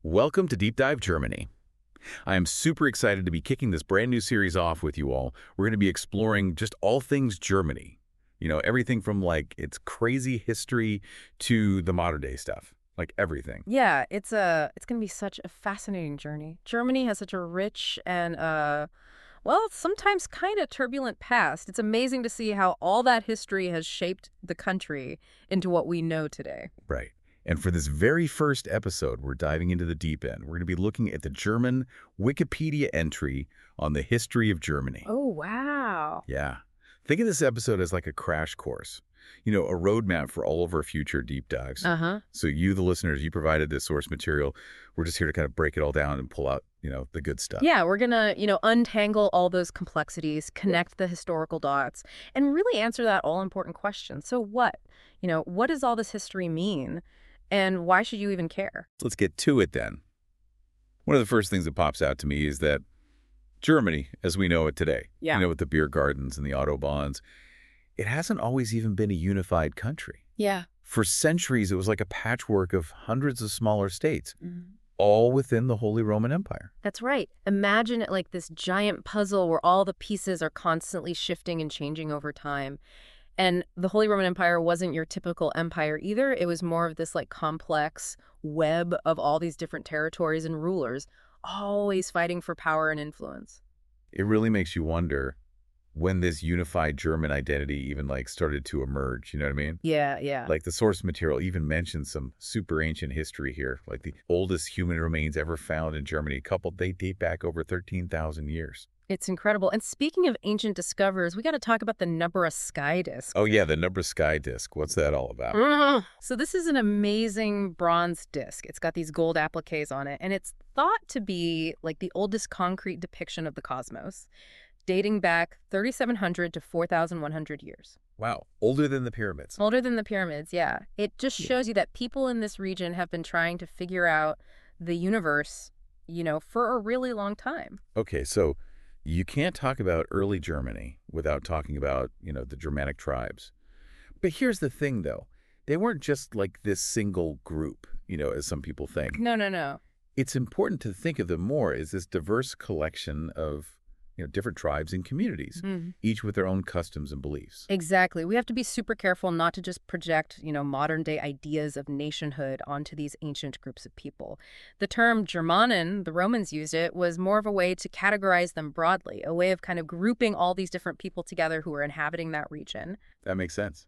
Welcome to Deep Dive Germany. I am super excited to be kicking this brand new series off with you all. We're going to be exploring just all things Germany. Everything from like its crazy history to the modern day stuff, like everything. Yeah, it's going to be such a fascinating journey. Germany has such a rich and well, sometimes kind of turbulent past. It's amazing to see how all that history has shaped the country into what we know today. Right. And for this very first episode, we're diving into the deep end. We're going to be looking at the German Wikipedia entry on the history of Germany. Oh, wow. Yeah. Think of this episode as like a crash course, a roadmap for all of our future deep dives. Uh-huh. So you, the listeners, you provided this source material. We're just here to kind of break it all down and pull out, the good stuff. Yeah, we're going to, untangle all those complexities, connect the historical dots, and really answer that all-important question. So what? What does all this history mean? And why should you even care? Let's get to it then. One of the first things that pops out to me is that Germany, as we know it today, Yeah. with the beer gardens and the autobahns, it hasn't always even been a unified country. Yeah. For centuries, it was like a patchwork of hundreds of smaller states, all within the Holy Roman Empire. That's right. Imagine it like this giant puzzle where all the pieces are constantly shifting and changing over time. And the Holy Roman Empire wasn't your typical empire either. It was more of this like complex web of all these different territories and rulers, always fighting for power and influence. It really makes you wonder when this unified German identity even like started to emerge, you know what I mean? Yeah, yeah. Like the source material even mentions some super ancient history here, like the oldest human remains ever found in Germany. They date back over 13,000 years. It's incredible. And speaking of ancient discoverers, we got to talk about the Nubra sky disk. Oh yeah, the Nubra sky disk. What's that all about? So this is an amazing bronze disc. It's got these gold appliques on it, and it's thought to be like the oldest concrete depiction of the cosmos, dating back 3,700 to 4,100 years. Wow, older than the pyramids. Older than the pyramids, yeah. It just shows you that people in this region have been trying to figure out the universe, for a really long time. Okay, so you can't talk about early Germany without talking about, the Germanic tribes. But here's the thing, though. They weren't just like this single group, as some people think. No, no, no. It's important to think of them more as this diverse collection of, different tribes and communities, each with their own customs and beliefs. Exactly. We have to be super careful not to just project, modern day ideas of nationhood onto these ancient groups of people. The term Germanen, the Romans used it, was more of a way to categorize them broadly, a way of kind of grouping all these different people together who were inhabiting that region. That makes sense.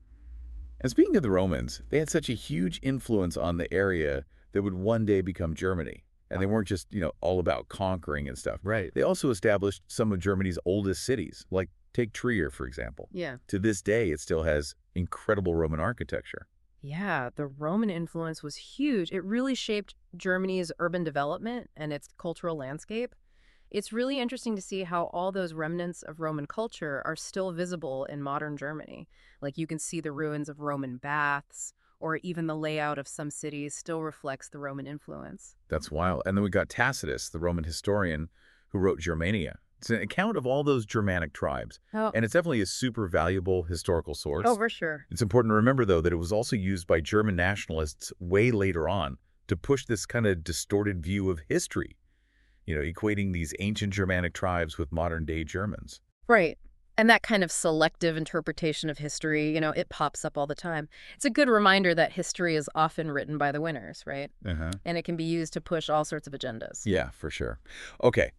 And speaking of the Romans, they had such a huge influence on the area that would one day become Germany. And they weren't just, all about conquering and stuff. Right. They also established some of Germany's oldest cities, like take Trier, for example. Yeah. To this day, it still has incredible Roman architecture. Yeah, the Roman influence was huge. It really shaped Germany's urban development and its cultural landscape. It's really interesting to see how all those remnants of Roman culture are still visible in modern Germany. Like you can see the ruins of Roman baths, or even the layout of some cities still reflects the Roman influence. That's wild. And then we got Tacitus, the Roman historian, who wrote Germania. It's an account of all those Germanic tribes. Oh, And it's definitely a super valuable historical source. for sure. It's important to remember, though, that it was also used by German nationalists way later on to push this kind of distorted view of history, equating these ancient Germanic tribes with modern-day Germans. Right. And that kind of selective interpretation of history, it pops up all the time. It's a good reminder that history is often written by the winners, right? Uh-huh. And it can be used to push all sorts of agendas. Yeah, for sure. Okay,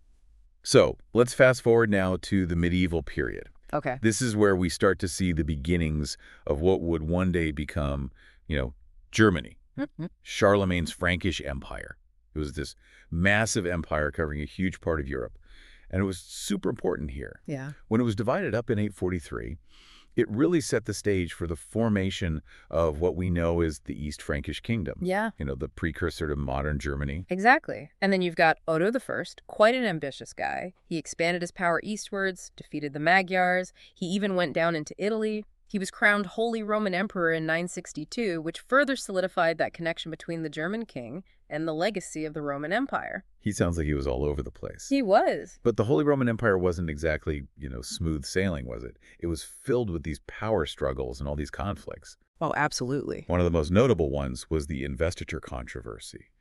so let's fast forward now to the medieval period. Okay. This is where we start to see the beginnings of what would one day become, Germany, Charlemagne's Frankish Empire. It was this massive empire covering a huge part of Europe. And it was super important here. Yeah. When it was divided up in 843, it really set the stage for the formation of what we know as the East Frankish Kingdom. Yeah. The precursor to modern Germany. Exactly. And then you've got Odo I, quite an ambitious guy. He expanded his power eastwards, defeated the Magyars. He even went down into Italy. He was crowned Holy Roman Emperor in 962, which further solidified that connection between the German king and the legacy of the Roman Empire. He sounds like he was all over the place. He was. But the Holy Roman Empire wasn't exactly, smooth sailing, was it? It was filled with these power struggles and all these conflicts. Oh, absolutely. One of the most notable ones was the investiture controversy.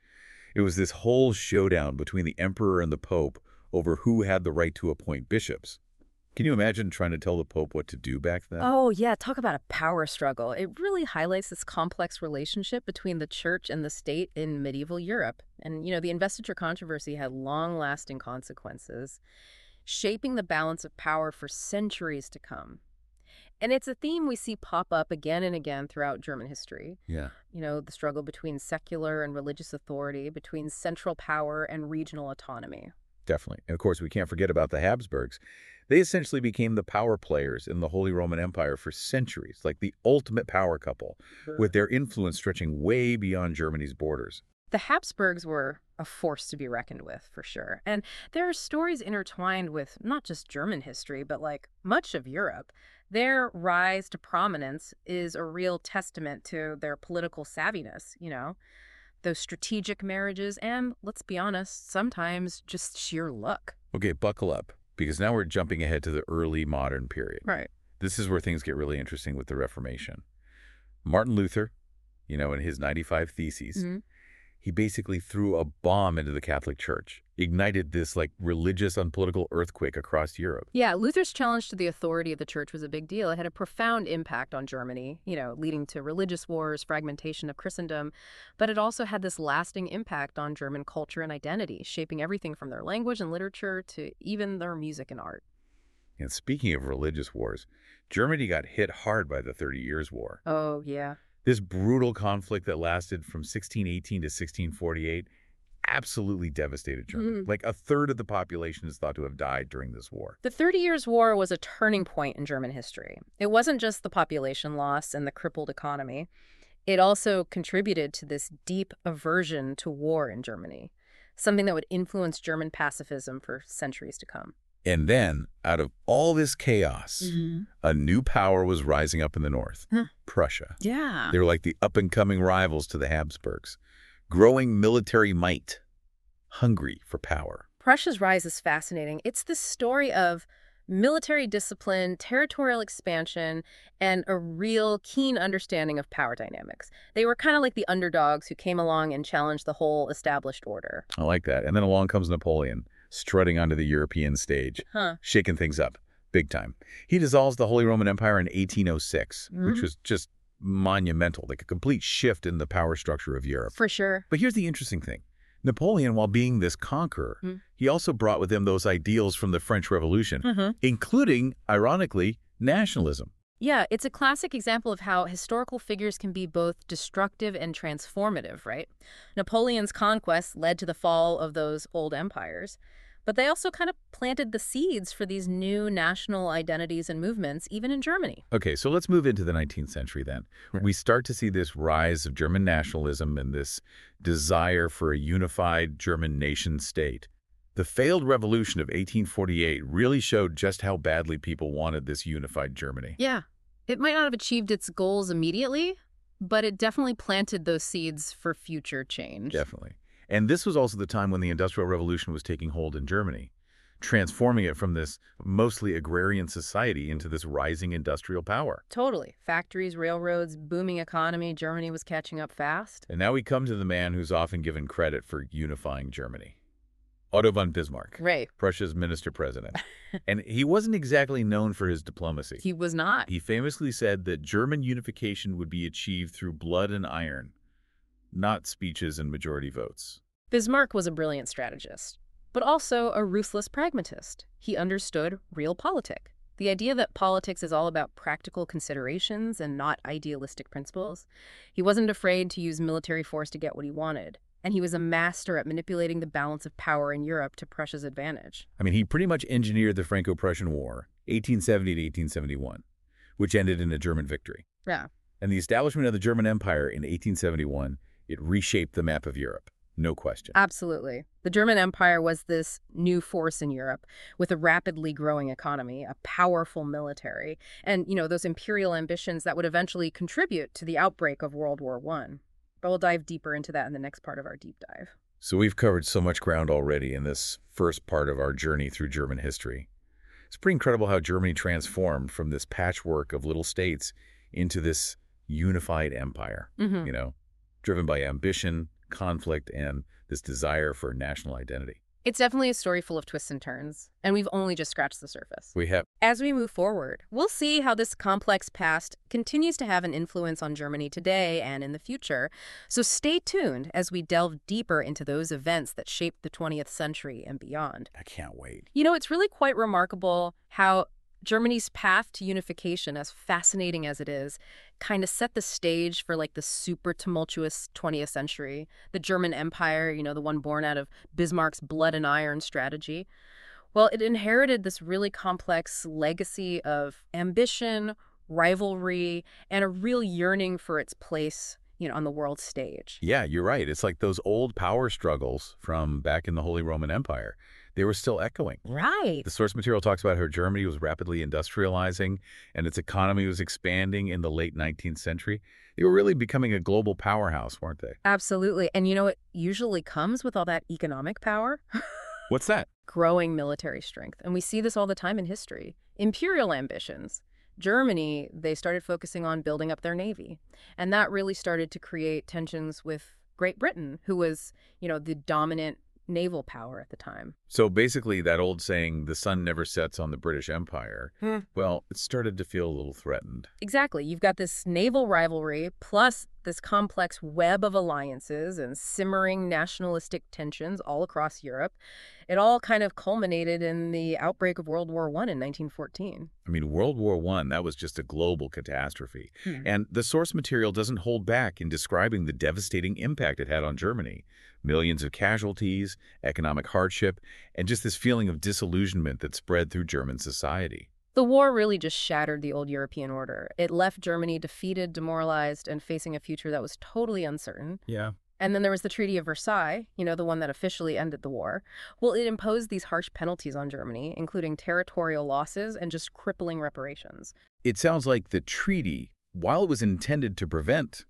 It was this whole showdown between the emperor and the pope over who had the right to appoint bishops. Can you imagine trying to tell the pope what to do back then? Oh, yeah, talk about a power struggle. It really highlights this complex relationship between the church and the state in medieval Europe. And, the investiture controversy had long-lasting consequences, shaping the balance of power for centuries to come. And it's a theme we see pop up again and again throughout German history. Yeah, The struggle between secular and religious authority, between central power and regional autonomy. definitely. And of course, we can't forget about the Habsburgs. They essentially became the power players in the Holy Roman Empire for centuries, like the ultimate power couple, with their influence stretching way beyond Germany's borders. The Habsburgs were a force to be reckoned with, for sure. And there are stories intertwined with not just German history, but like much of Europe. Their rise to prominence is a real testament to their political savviness, those strategic marriages, and let's be honest, sometimes just sheer luck. Okay, buckle up, because now we're jumping ahead to the early modern period. Right. This is where things get really interesting with the Reformation. Martin Luther, in his 95 Theses, he basically threw a bomb into the Catholic Church, ignited this religious and political earthquake across Europe. Yeah, Luther's challenge to the authority of the church was a big deal. It had a profound impact on Germany, leading to religious wars, fragmentation of Christendom. But it also had this lasting impact on German culture and identity, shaping everything from their language and literature to even their music and art. And speaking of religious wars, Germany got hit hard by the 30 Years' War. Oh, yeah. This brutal conflict that lasted from 1618 to 1648 absolutely devastated Germany. Like a third of the population is thought to have died during this war. The 30 Years' War was a turning point in German history. It wasn't just the population loss and the crippled economy. It also contributed to this deep aversion to war in Germany, something that would influence German pacifism for centuries to come. And then, out of all this chaos, a new power was rising up in the north, Prussia. Yeah. They were like the up-and-coming rivals to the Habsburgs, growing military might, hungry for power. Prussia's rise is fascinating. It's the story of military discipline, territorial expansion, and a real keen understanding of power dynamics. They were kind of like the underdogs who came along and challenged the whole established order. I like that. And then along comes Napoleon, strutting onto the European stage, shaking things up big time. He dissolves the Holy Roman Empire in 1806, which was just monumental, like a complete shift in the power structure of Europe. For sure. But here's the interesting thing. Napoleon, while being this conqueror, he also brought with him those ideals from the French Revolution, including, ironically, nationalism. Yeah, it's a classic example of how historical figures can be both destructive and transformative, right? Napoleon's conquests led to the fall of those old empires, but they also kind of planted the seeds for these new national identities and movements, even in Germany. Okay, so let's move into the 19th century then. Right. We start to see this rise of German nationalism and this desire for a unified German nation state. The failed revolution of 1848 really showed just how badly people wanted this unified Germany. Yeah, it might not have achieved its goals immediately, but it definitely planted those seeds for future change. Definitely. And this was also the time when the Industrial Revolution was taking hold in Germany, transforming it from this mostly agrarian society into this rising industrial power. Totally. Factories, railroads, booming economy, Germany was catching up fast. And now we come to the man who's often given credit for unifying Germany. Otto von Bismarck, Right. Prussia's minister-president. And he wasn't exactly known for his diplomacy. He was not. He famously said that German unification would be achieved through blood and iron, not speeches and majority votes. Bismarck was a brilliant strategist, but also a ruthless pragmatist. He understood realpolitik, the idea that politics is all about practical considerations and not idealistic principles. He wasn't afraid to use military force to get what he wanted, and he was a master at manipulating the balance of power in Europe to Prussia's advantage. I mean, he pretty much engineered the Franco-Prussian War, 1870 to 1871, which ended in a German victory. Yeah. And the establishment of the German Empire in 1871, it reshaped the map of Europe. No question. Absolutely. The German Empire was this new force in Europe with a rapidly growing economy, a powerful military, and, those imperial ambitions that would eventually contribute to the outbreak of World War I. But we'll dive deeper into that in the next part of our deep dive. So we've covered so much ground already in this first part of our journey through German history. It's pretty incredible how Germany transformed from this patchwork of little states into this unified empire, driven by ambition, conflict, and this desire for national identity. It's definitely a story full of twists and turns, and we've only just scratched the surface. We have As we move forward, we'll see how this complex past continues to have an influence on Germany today and in the future. So stay tuned as we delve deeper into those events that shaped the 20th century and beyond. I can't wait. You know, it's really quite remarkable how Germany's path to unification, as fascinating as it is, kind of set the stage for like the super tumultuous 20th century. The German Empire, the one born out of Bismarck's blood and iron strategy. Well, it inherited this really complex legacy of ambition, rivalry, and a real yearning for its place, on the world stage. Yeah, you're right. It's like those old power struggles from back in the Holy Roman Empire. They were still echoing. Right. The source material talks about how Germany was rapidly industrializing and its economy was expanding in the late 19th century. They were really becoming a global powerhouse, weren't they? Absolutely. And it usually comes with all that economic power. What's that? Growing military strength. And we see this all the time in history. Imperial ambitions. Germany, they started focusing on building up their navy. And that really started to create tensions with Great Britain, who was, the dominant naval power at the time. So basically that old saying, the sun never sets on the British Empire, well, it started to feel a little threatened. Exactly. You've got this naval rivalry plus this complex web of alliances and simmering nationalistic tensions all across Europe. It all kind of culminated in the outbreak of World War I in 1914. I mean, World War I, that was just a global catastrophe. And the source material doesn't hold back in describing the devastating impact it had on Germany. Millions of casualties, economic hardship, and just this feeling of disillusionment that spread through German society. The war really just shattered the old European order. It left Germany defeated, demoralized, and facing a future that was totally uncertain. Yeah. And then there was the Treaty of Versailles, the one that officially ended the war. Well, it imposed these harsh penalties on Germany, including territorial losses and just crippling reparations. It sounds like the treaty, while it was intended to prevent,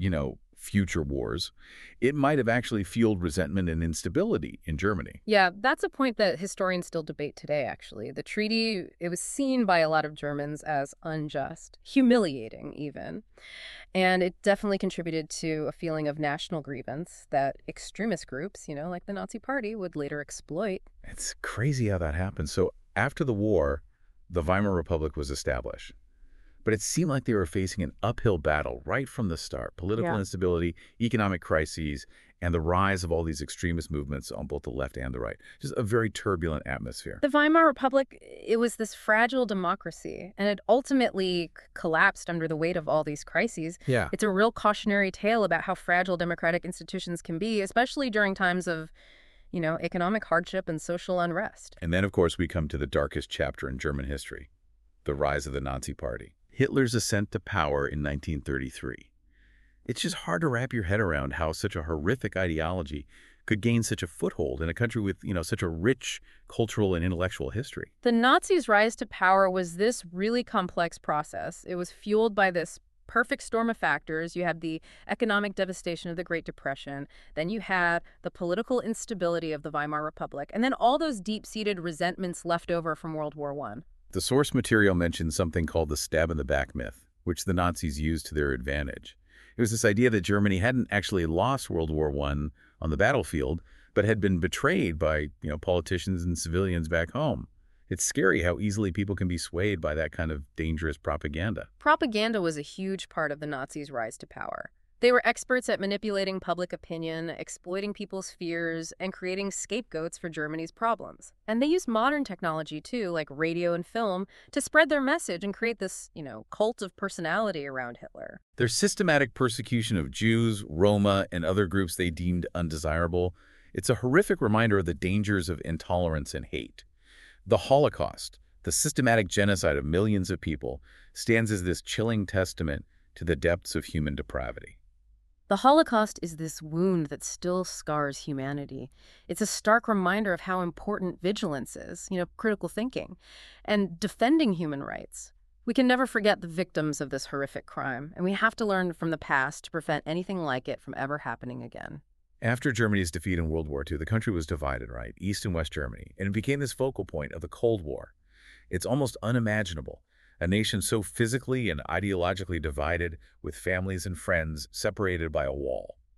future wars, it might have actually fueled resentment and instability in Germany. Yeah, that's a point that historians still debate today, actually. The treaty, it was seen by a lot of Germans as unjust, humiliating even. And it definitely contributed to a feeling of national grievance that extremist groups, like the Nazi Party, would later exploit. It's crazy how that happened. So after the war, the Weimar Republic was established. But it seemed like they were facing an uphill battle right from the start. Political instability, economic crises, and the rise of all these extremist movements on both the left and the right. Just a very turbulent atmosphere. The Weimar Republic, it was this fragile democracy, and it ultimately collapsed under the weight of all these crises. Yeah. It's a real cautionary tale about how fragile democratic institutions can be, especially during times of, economic hardship and social unrest. And then, of course, we come to the darkest chapter in German history, the rise of the Nazi Party. Hitler's ascent to power in 1933. It's just hard to wrap your head around how such a horrific ideology could gain such a foothold in a country with, such a rich cultural and intellectual history. The Nazis' rise to power was this really complex process. It was fueled by this perfect storm of factors. You had the economic devastation of the Great Depression. Then you had the political instability of the Weimar Republic. And then all those deep-seated resentments left over from World War I. The source material mentions something called the stab-in-the-back myth, which the Nazis used to their advantage. It was this idea that Germany hadn't actually lost World War I on the battlefield, but had been betrayed by, politicians and civilians back home. It's scary how easily people can be swayed by that kind of dangerous propaganda. Propaganda was a huge part of the Nazis' rise to power. They were experts at manipulating public opinion, exploiting people's fears, and creating scapegoats for Germany's problems. And they used modern technology, too, like radio and film, to spread their message and create this, cult of personality around Hitler. Their systematic persecution of Jews, Roma, and other groups they deemed undesirable, it's a horrific reminder of the dangers of intolerance and hate. The Holocaust, the systematic genocide of millions of people, stands as this chilling testament to the depths of human depravity. The Holocaust is this wound that still scars humanity. It's a stark reminder of how important vigilance is, critical thinking, and defending human rights. We can never forget the victims of this horrific crime, and we have to learn from the past to prevent anything like it from ever happening again. After Germany's defeat in World War II, the country was divided, right? East and West Germany, and it became this focal point of the Cold War. It's almost unimaginable. A nation so physically and ideologically divided, with families and friends separated by a wall.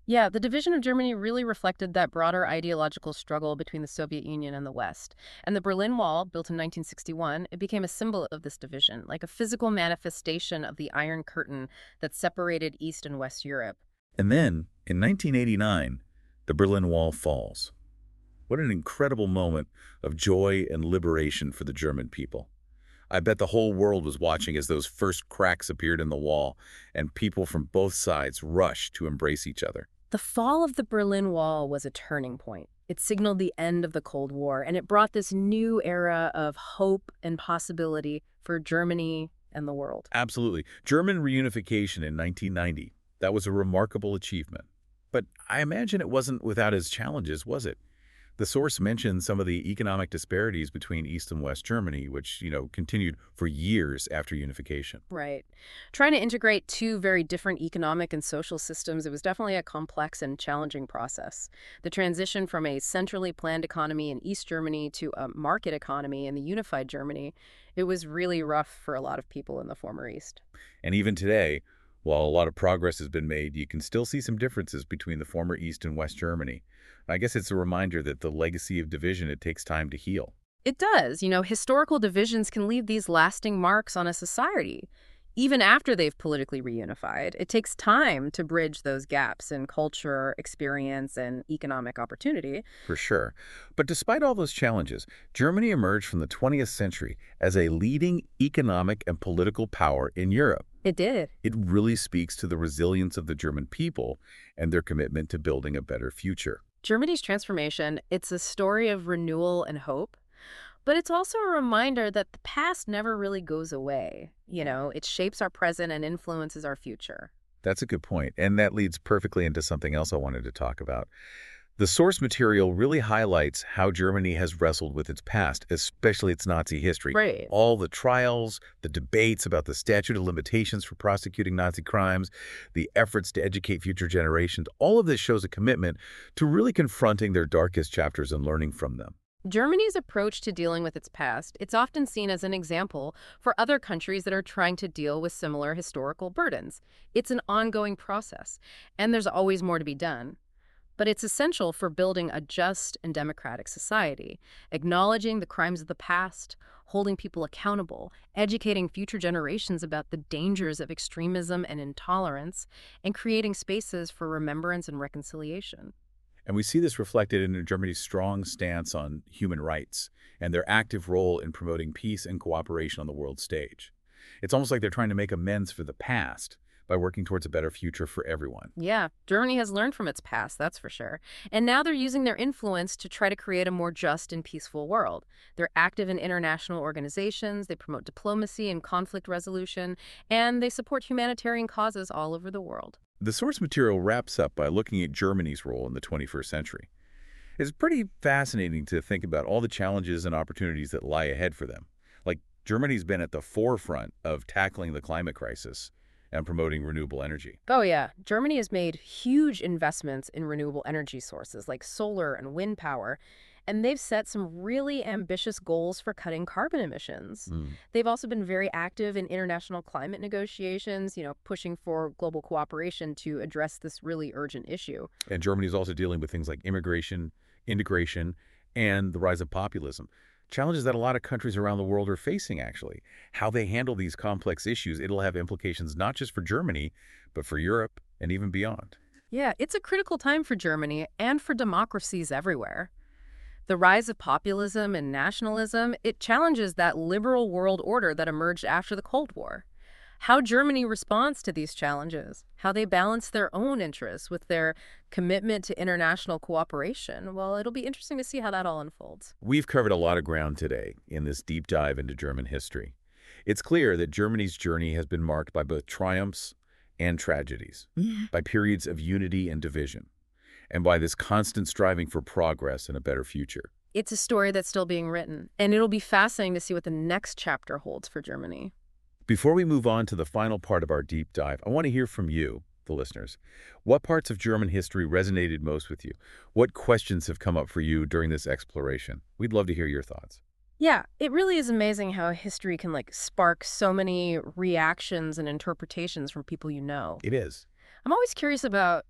Yeah, the division of Germany really reflected that broader ideological struggle between the Soviet Union and the West. And the Berlin Wall, built in 1961, it became a symbol of this division, like a physical manifestation of the Iron Curtain that separated East and West Europe. And then, in 1989, the Berlin Wall falls. What an incredible moment of joy and liberation for the German people. I bet the whole world was watching as those first cracks appeared in the wall, and people from both sides rushed to embrace each other. The fall of the Berlin Wall was a turning point. It signaled the end of the Cold War, and it brought this new era of hope and possibility for Germany and the world. Absolutely. German reunification in 1990. That was a remarkable achievement. But I imagine it wasn't without its challenges, was it? The source mentioned some of the economic disparities between East and West Germany, which, continued for years after unification. Right. Trying to integrate two very different economic and social systems, it was definitely a complex and challenging process. The transition from a centrally planned economy in East Germany to a market economy in the unified Germany, it was really rough for a lot of people in the former East. And even today, while a lot of progress has been made, you can still see some differences between the former East and West Germany. I guess it's a reminder that the legacy of division, it takes time to heal. It does. Historical divisions can leave these lasting marks on a society. Even after they've politically reunified, it takes time to bridge those gaps in culture, experience, and economic opportunity. For sure. But despite all those challenges, Germany emerged from the 20th century as a leading economic and political power in Europe. It did. It really speaks to the resilience of the German people and their commitment to building a better future. Germany's transformation, it's a story of renewal and hope, but it's also a reminder that the past never really goes away. It shapes our present and influences our future. That's a good point, and that leads perfectly into something else I wanted to talk about. The source material really highlights how Germany has wrestled with its past, especially its Nazi history. Right. All the trials, the debates about the statute of limitations for prosecuting Nazi crimes, the efforts to educate future generations, all of this shows a commitment to really confronting their darkest chapters and learning from them. Germany's approach to dealing with its past, it's often seen as an example for other countries that are trying to deal with similar historical burdens. It's an ongoing process, and there's always more to be done. But it's essential for building a just and democratic society, acknowledging the crimes of the past, holding people accountable, educating future generations about the dangers of extremism and intolerance, and creating spaces for remembrance and reconciliation. And we see this reflected in Germany's strong stance on human rights and their active role in promoting peace and cooperation on the world stage. It's almost like they're trying to make amends for the past by working towards a better future for everyone. Yeah, Germany has learned from its past, that's for sure. And now they're using their influence to try to create a more just and peaceful world. They're active in international organizations, they promote diplomacy and conflict resolution, and they support humanitarian causes all over the world. The source material wraps up by looking at Germany's role in the 21st century. It's pretty fascinating to think about all the challenges and opportunities that lie ahead for them. Like, Germany's been at the forefront of tackling the climate crisis and promoting renewable energy. Oh, yeah. Germany has made huge investments in renewable energy sources like solar and wind power, and they've set some really ambitious goals for cutting carbon emissions. Mm. They've also been very active in international climate negotiations, pushing for global cooperation to address this really urgent issue. And Germany's also dealing with things like immigration, integration, and the rise of populism. Challenges that a lot of countries around the world are facing, actually. How they handle these complex issues, it'll have implications not just for Germany, but for Europe and even beyond. Yeah, it's a critical time for Germany and for democracies everywhere. The rise of populism and nationalism, it challenges that liberal world order that emerged after the Cold War. How Germany responds to these challenges, how they balance their own interests with their commitment to international cooperation, well, it'll be interesting to see how that all unfolds. We've covered a lot of ground today in this deep dive into German history. It's clear that Germany's journey has been marked by both triumphs and tragedies, by periods of unity and division, and by this constant striving for progress and a better future. It's a story that's still being written, and it'll be fascinating to see what the next chapter holds for Germany. Before we move on to the final part of our deep dive, I want to hear from you, the listeners. What parts of German history resonated most with you? What questions have come up for you during this exploration? We'd love to hear your thoughts. Yeah, it really is amazing how history can spark so many reactions and interpretations from people you know. It is. I'm always curious about,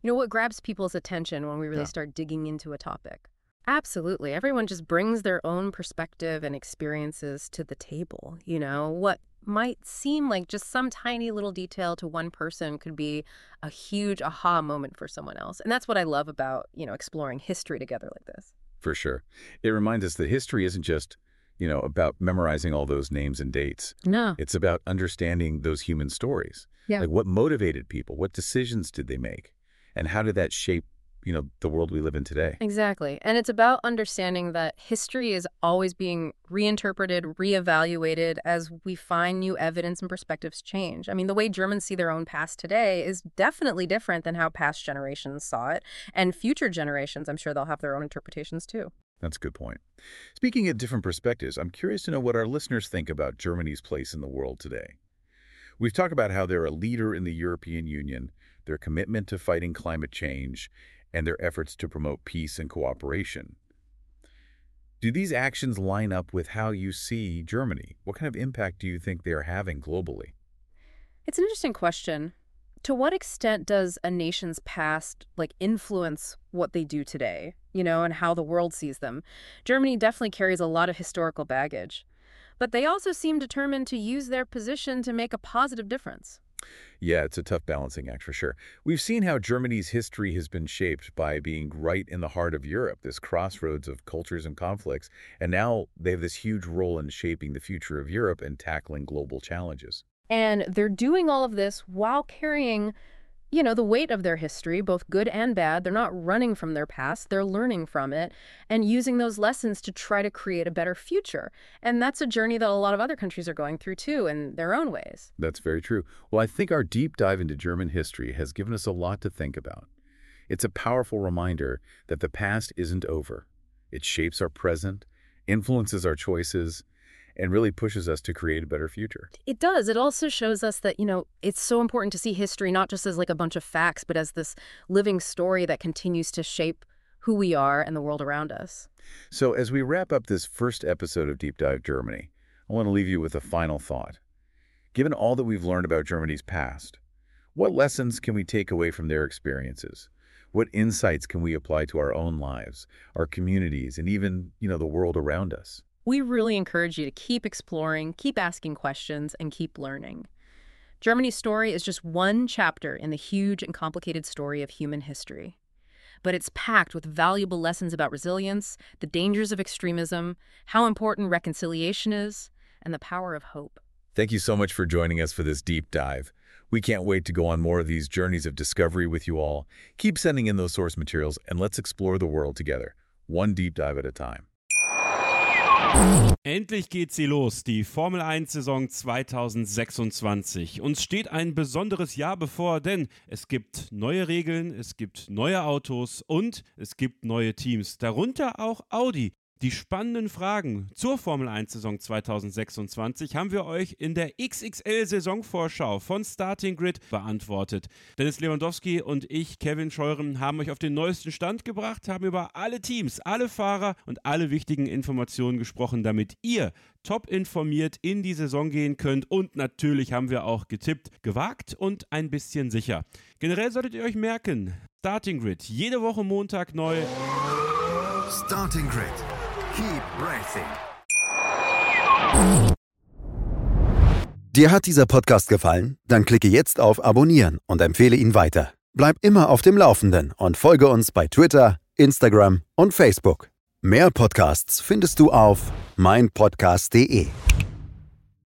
What grabs people's attention when we really start digging into a topic? Absolutely. Everyone just brings their own perspective and experiences to the table. What might seem like just some tiny little detail to one person could be a huge aha moment for someone else. And that's what I love about, exploring history together like this. For sure. It reminds us that history isn't just, about memorizing all those names and dates. No. It's about understanding those human stories. Yeah. Like what motivated people? What decisions did they make? And how did that shape, the world we live in today? Exactly. And it's about understanding that history is always being reinterpreted, reevaluated as we find new evidence and perspectives change. I mean, the way Germans see their own past today is definitely different than how past generations saw it. And future generations, I'm sure they'll have their own interpretations too. That's a good point. Speaking of different perspectives, I'm curious to know what our listeners think about Germany's place in the world today. We've talked about how they're a leader in the European Union, their commitment to fighting climate change, and their efforts to promote peace and cooperation. Do these actions line up with how you see Germany? What kind of impact do you think they are having globally? It's an interesting question. To what extent does a nation's past influence what they do today, and how the world sees them? Germany definitely carries a lot of historical baggage, but they also seem determined to use their position to make a positive difference. Yeah, it's a tough balancing act for sure. We've seen how Germany's history has been shaped by being right in the heart of Europe, this crossroads of cultures and conflicts, and now they have this huge role in shaping the future of Europe and tackling global challenges. And they're doing all of this while carrying, the weight of their history, both good and bad. They're not running from their past. They're learning from it and using those lessons to try to create a better future. And that's a journey that a lot of other countries are going through, too, in their own ways. That's very true. Well, I think our deep dive into German history has given us a lot to think about. It's a powerful reminder that the past isn't over. It shapes our present, influences our choices, and really pushes us to create a better future. It does. It also shows us that, it's so important to see history not just as a bunch of facts, but as this living story that continues to shape who we are and the world around us. So as we wrap up this first episode of Deep Dive Germany, I want to leave you with a final thought. Given all that we've learned about Germany's past, what lessons can we take away from their experiences? What insights can we apply to our own lives, our communities, and even, the world around us? We really encourage you to keep exploring, keep asking questions, and keep learning. Germany's story is just one chapter in the huge and complicated story of human history. But it's packed with valuable lessons about resilience, the dangers of extremism, how important reconciliation is, and the power of hope. Thank you so much for joining us for this deep dive. We can't wait to go on more of these journeys of discovery with you all. Keep sending in those source materials, and let's explore the world together, one deep dive at a time. Endlich geht sie los, die Formel 1-Saison 2026. Uns steht ein besonderes Jahr bevor, denn es gibt neue Regeln, es gibt neue Autos und es gibt neue Teams, darunter auch Audi. Die spannenden Fragen zur Formel 1-Saison 2026 haben wir euch in der XXL-Saisonvorschau von Starting Grid beantwortet. Dennis Lewandowski und ich, Kevin Scheuren, haben euch auf den neuesten Stand gebracht, haben über alle Teams, alle Fahrer und alle wichtigen Informationen gesprochen, damit ihr top informiert in die Saison gehen könnt. Und natürlich haben wir auch getippt, gewagt und ein bisschen sicher. Generell solltet ihr euch merken, Starting Grid, jede Woche Montag neu. Starting Grid. Keep racing. Dir hat dieser Podcast gefallen? Dann klicke jetzt auf Abonnieren und empfehle ihn weiter. Bleib immer auf dem Laufenden und folge uns bei Twitter, Instagram und Facebook. Mehr Podcasts findest du auf meinpodcast.de.